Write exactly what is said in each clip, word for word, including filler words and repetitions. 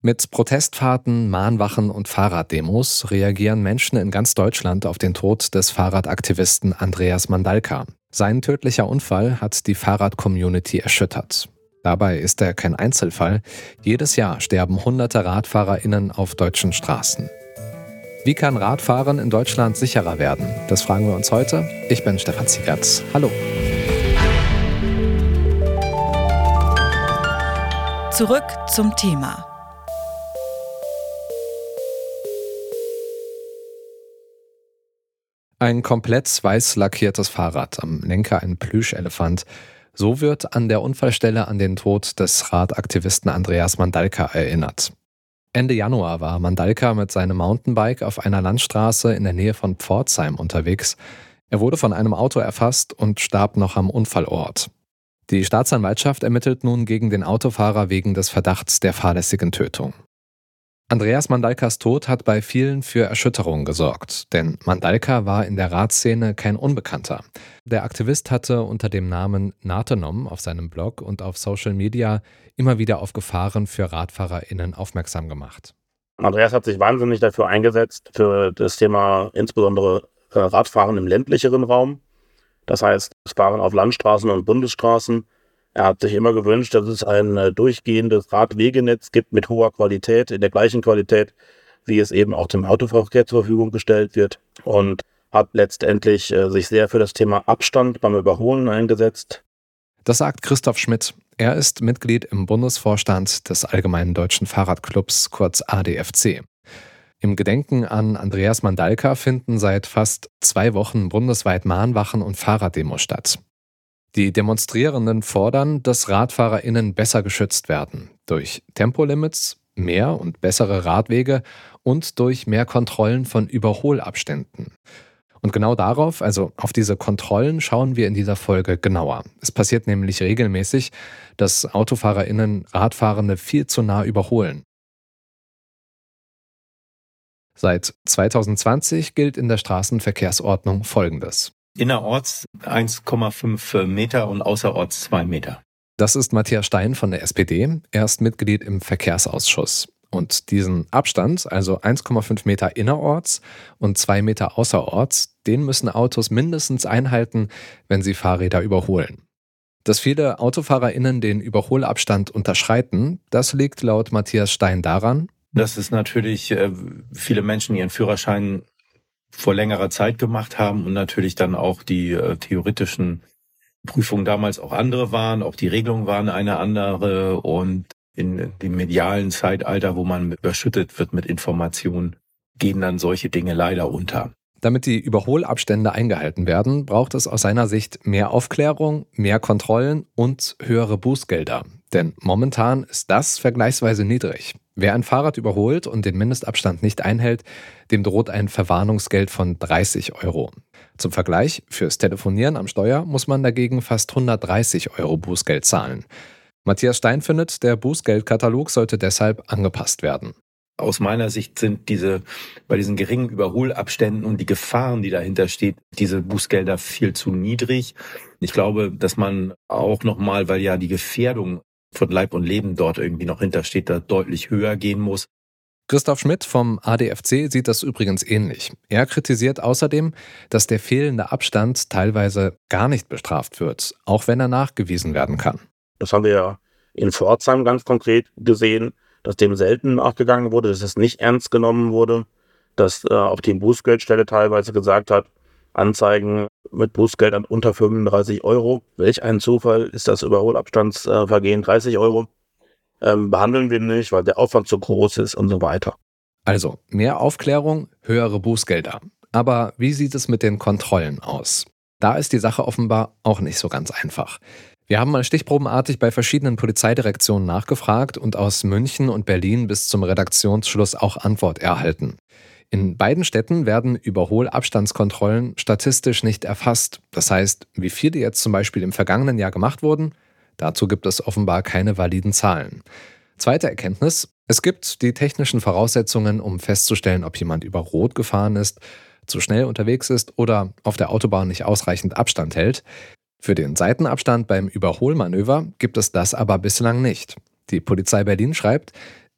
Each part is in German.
Mit Protestfahrten, Mahnwachen und Fahrraddemos reagieren Menschen in ganz Deutschland auf den Tod des Fahrradaktivisten Andreas Mandalka. Sein tödlicher Unfall hat die Fahrrad-Community erschüttert. Dabei ist er kein Einzelfall. Jedes Jahr sterben hunderte RadfahrerInnen auf deutschen Straßen. Wie kann Radfahren in Deutschland sicherer werden? Das fragen wir uns heute. Ich bin Stefan Ziegert. Hallo. Zurück zum Thema. Ein komplett weiß lackiertes Fahrrad, am Lenker ein Plüschelefant. So wird an der Unfallstelle an den Tod des Radaktivisten Andreas Mandalka erinnert. Ende Januar war Mandalka mit seinem Mountainbike auf einer Landstraße in der Nähe von Pforzheim unterwegs. Er wurde von einem Auto erfasst und starb noch am Unfallort. Die Staatsanwaltschaft ermittelt nun gegen den Autofahrer wegen des Verdachts der fahrlässigen Tötung. Andreas Mandalkas Tod hat bei vielen für Erschütterung gesorgt, denn Mandalka war in der Radszene kein Unbekannter. Der Aktivist hatte unter dem Namen Natenom auf seinem Blog und auf Social Media immer wieder auf Gefahren für RadfahrerInnen aufmerksam gemacht. Andreas hat sich wahnsinnig dafür eingesetzt, für das Thema insbesondere Radfahren im ländlicheren Raum. Das heißt, das Fahren auf Landstraßen und Bundesstraßen. Er hat sich immer gewünscht, dass es ein durchgehendes Radwegenetz gibt mit hoher Qualität, in der gleichen Qualität, wie es eben auch dem Autoverkehr zur Verfügung gestellt wird. Und hat letztendlich äh, sich sehr für das Thema Abstand beim Überholen eingesetzt. Das sagt Christoph Schmidt. Er ist Mitglied im Bundesvorstand des Allgemeinen Deutschen Fahrradclubs, kurz A D F C. Im Gedenken an Andreas Mandalka finden seit fast zwei Wochen bundesweit Mahnwachen und Fahrraddemos statt. Die Demonstrierenden fordern, dass RadfahrerInnen besser geschützt werden. Durch Tempolimits, mehr und bessere Radwege und durch mehr Kontrollen von Überholabständen. Und genau darauf, also auf diese Kontrollen, schauen wir in dieser Folge genauer. Es passiert nämlich regelmäßig, dass AutofahrerInnen Radfahrende viel zu nah überholen. Seit zweitausendzwanzig gilt in der Straßenverkehrsordnung Folgendes. Innerorts eins Komma fünf Meter und außerorts zwei Meter. Das ist Matthias Stein von der S P D. Er ist Mitglied im Verkehrsausschuss. Und diesen Abstand, also eins Komma fünf Meter innerorts und zwei Meter außerorts, den müssen Autos mindestens einhalten, wenn sie Fahrräder überholen. Dass viele AutofahrerInnen den Überholabstand unterschreiten, das liegt laut Matthias Stein daran, dass es natürlich äh, viele Menschen ihren Führerschein vor längerer Zeit gemacht haben und natürlich dann auch die äh, theoretischen Prüfungen damals auch andere waren, auch die Regelungen waren eine andere und in dem medialen Zeitalter, wo man überschüttet wird mit Informationen, gehen dann solche Dinge leider unter. Damit die Überholabstände eingehalten werden, braucht es aus seiner Sicht mehr Aufklärung, mehr Kontrollen und höhere Bußgelder. Denn momentan ist das vergleichsweise niedrig. Wer ein Fahrrad überholt und den Mindestabstand nicht einhält, dem droht ein Verwarnungsgeld von dreißig Euro. Zum Vergleich, fürs Telefonieren am Steuer muss man dagegen fast hundertdreißig Euro Bußgeld zahlen. Matthias Stein findet, der Bußgeldkatalog sollte deshalb angepasst werden. Aus meiner Sicht sind diese, bei diesen geringen Überholabständen und die Gefahren, die dahinter steht, diese Bußgelder viel zu niedrig. Ich glaube, dass man auch nochmal, weil ja die Gefährdung von Leib und Leben dort irgendwie noch hintersteht, da deutlich höher gehen muss. Christoph Schmidt vom A D F C sieht das übrigens ähnlich. Er kritisiert außerdem, dass der fehlende Abstand teilweise gar nicht bestraft wird, auch wenn er nachgewiesen werden kann. Das haben wir ja in Pforzheim ganz konkret gesehen, dass dem selten nachgegangen wurde, dass es nicht ernst genommen wurde, dass äh, auch die Bußgeldstelle teilweise gesagt hat, Anzeigen mit Bußgeldern unter fünfunddreißig Euro. Welch ein Zufall ist das Überholabstandsvergehen dreißig Euro. Ähm, behandeln wir nicht, weil der Aufwand zu groß ist und so weiter. Also mehr Aufklärung, höhere Bußgelder. Aber wie sieht es mit den Kontrollen aus? Da ist die Sache offenbar auch nicht so ganz einfach. Wir haben mal stichprobenartig bei verschiedenen Polizeidirektionen nachgefragt und aus München und Berlin bis zum Redaktionsschluss auch Antwort erhalten. In beiden Städten werden Überholabstandskontrollen statistisch nicht erfasst. Das heißt, wie viele jetzt zum Beispiel im vergangenen Jahr gemacht wurden, dazu gibt es offenbar keine validen Zahlen. Zweite Erkenntnis: Es gibt die technischen Voraussetzungen, um festzustellen, ob jemand über Rot gefahren ist, zu schnell unterwegs ist oder auf der Autobahn nicht ausreichend Abstand hält. Für den Seitenabstand beim Überholmanöver gibt es das aber bislang nicht. Die Polizei Berlin schreibt,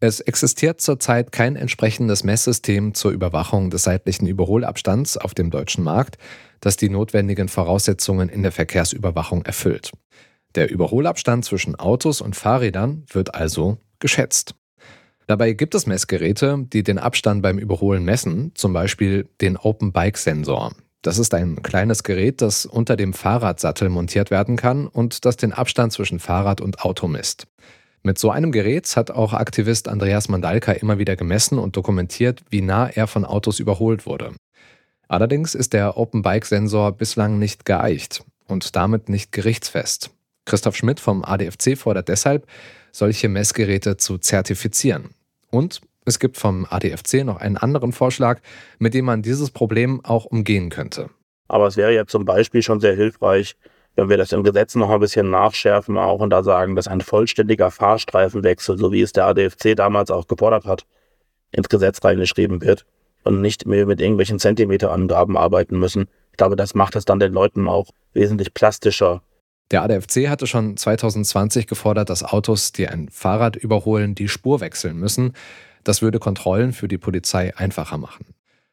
Es existiert zurzeit kein entsprechendes Messsystem zur Überwachung des seitlichen Überholabstands auf dem deutschen Markt, das die notwendigen Voraussetzungen in der Verkehrsüberwachung erfüllt. Der Überholabstand zwischen Autos und Fahrrädern wird also geschätzt. Dabei gibt es Messgeräte, die den Abstand beim Überholen messen, zum Beispiel den Open-Bike-Sensor. Das ist ein kleines Gerät, das unter dem Fahrradsattel montiert werden kann und das den Abstand zwischen Fahrrad und Auto misst. Mit so einem Gerät hat auch Aktivist Andreas Mandalka immer wieder gemessen und dokumentiert, wie nah er von Autos überholt wurde. Allerdings ist der Open-Bike-Sensor bislang nicht geeicht und damit nicht gerichtsfest. Christoph Schmidt vom A D F C fordert deshalb, solche Messgeräte zu zertifizieren. Und es gibt vom A D F C noch einen anderen Vorschlag, mit dem man dieses Problem auch umgehen könnte. Aber es wäre ja zum Beispiel schon sehr hilfreich, wenn wir das im Gesetz noch ein bisschen nachschärfen auch und da sagen, dass ein vollständiger Fahrstreifenwechsel, so wie es der A D F C damals auch gefordert hat, ins Gesetz reingeschrieben wird und nicht mehr mit irgendwelchen Zentimeterangaben arbeiten müssen. Ich glaube, das macht es dann den Leuten auch wesentlich plastischer. Der A D F C hatte schon zwanzig zwanzig gefordert, dass Autos, die ein Fahrrad überholen, die Spur wechseln müssen. Das würde Kontrollen für die Polizei einfacher machen.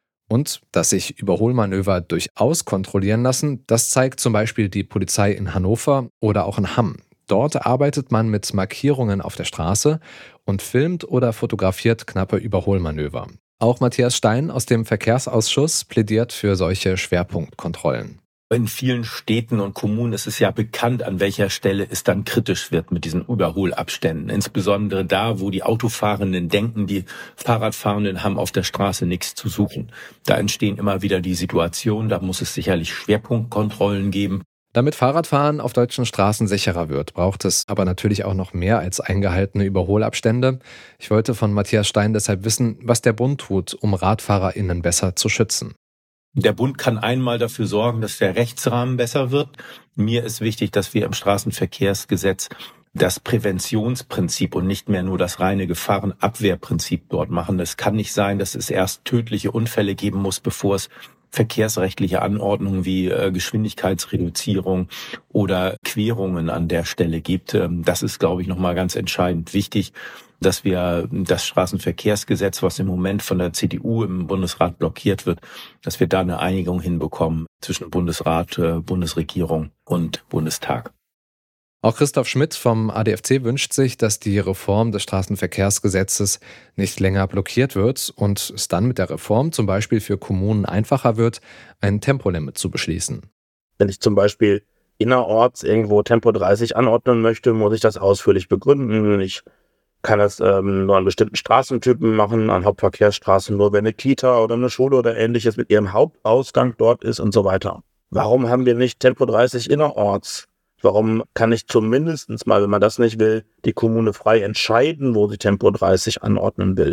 Und dass sich Überholmanöver durchaus kontrollieren lassen, das zeigt zum Beispiel die Polizei in Hannover oder auch in Hamm. Dort arbeitet man mit Markierungen auf der Straße und filmt oder fotografiert knappe Überholmanöver. Auch Matthias Stein aus dem Verkehrsausschuss plädiert für solche Schwerpunktkontrollen. In vielen Städten und Kommunen ist es ja bekannt, an welcher Stelle es dann kritisch wird mit diesen Überholabständen. Insbesondere da, wo die Autofahrenden denken, die Fahrradfahrenden haben auf der Straße nichts zu suchen. Da entstehen immer wieder die Situationen, da muss es sicherlich Schwerpunktkontrollen geben. Damit Fahrradfahren auf deutschen Straßen sicherer wird, braucht es aber natürlich auch noch mehr als eingehaltene Überholabstände. Ich wollte von Matthias Stein deshalb wissen, was der Bund tut, um RadfahrerInnen besser zu schützen. Der Bund kann einmal dafür sorgen, dass der Rechtsrahmen besser wird. Mir ist wichtig, dass wir im Straßenverkehrsgesetz das Präventionsprinzip und nicht mehr nur das reine Gefahrenabwehrprinzip dort machen. Es kann nicht sein, dass es erst tödliche Unfälle geben muss, bevor es verkehrsrechtliche Anordnungen wie äh, Geschwindigkeitsreduzierung oder Querungen an der Stelle gibt. Ähm, das ist, glaube ich, nochmal ganz entscheidend wichtig, dass wir das Straßenverkehrsgesetz, was im Moment von der C D U im Bundesrat blockiert wird, dass wir da eine Einigung hinbekommen zwischen Bundesrat, äh, Bundesregierung und Bundestag. Auch Christoph Schmidt vom A D F C wünscht sich, dass die Reform des Straßenverkehrsgesetzes nicht länger blockiert wird und es dann mit der Reform zum Beispiel für Kommunen einfacher wird, ein Tempolimit zu beschließen. Wenn ich zum Beispiel innerorts irgendwo Tempo dreißig anordnen möchte, muss ich das ausführlich begründen. Ich kann das ähm, nur an bestimmten Straßentypen machen, an Hauptverkehrsstraßen nur, wenn eine Kita oder eine Schule oder ähnliches mit ihrem Hauptausgang dort ist und so weiter. Warum haben wir nicht Tempo dreißig innerorts? Warum kann ich zumindest mal, wenn man das nicht will, die Kommune frei entscheiden, wo sie Tempo dreißig anordnen will?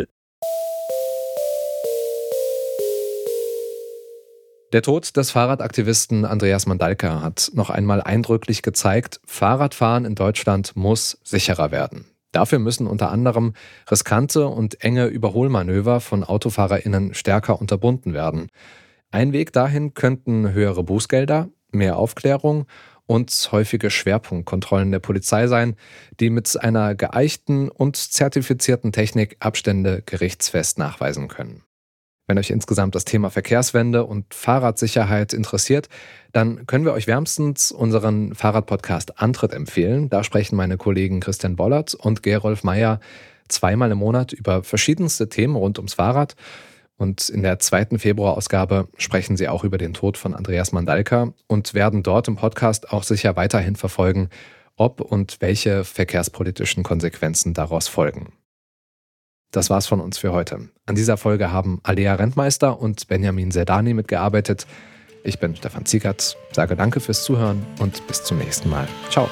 Der Tod des Fahrradaktivisten Andreas Mandalka hat noch einmal eindrücklich gezeigt, Fahrradfahren in Deutschland muss sicherer werden. Dafür müssen unter anderem riskante und enge Überholmanöver von AutofahrerInnen stärker unterbunden werden. Ein Weg dahin könnten höhere Bußgelder, mehr Aufklärung und häufige Schwerpunktkontrollen der Polizei sein, die mit einer geeichten und zertifizierten Technik Abstände gerichtsfest nachweisen können. Wenn euch insgesamt das Thema Verkehrswende und Fahrradsicherheit interessiert, dann können wir euch wärmstens unseren Fahrradpodcast Antritt empfehlen. Da sprechen meine Kollegen Christian Bollert und Gerolf Meyer zweimal im Monat über verschiedenste Themen rund ums Fahrrad. Und in der zweiten Februarausgabe sprechen sie auch über den Tod von Andreas Mandalka und werden dort im Podcast auch sicher weiterhin verfolgen, ob und welche verkehrspolitischen Konsequenzen daraus folgen. Das war's von uns für heute. An dieser Folge haben Alea Rentmeister und Benjamin Serdani mitgearbeitet. Ich bin Stefan Ziegert, sage danke fürs Zuhören und bis zum nächsten Mal. Ciao.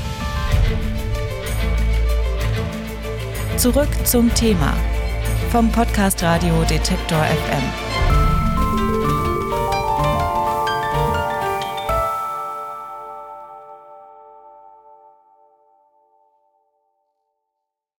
Zurück zum Thema vom Podcast Radio Detektor F M.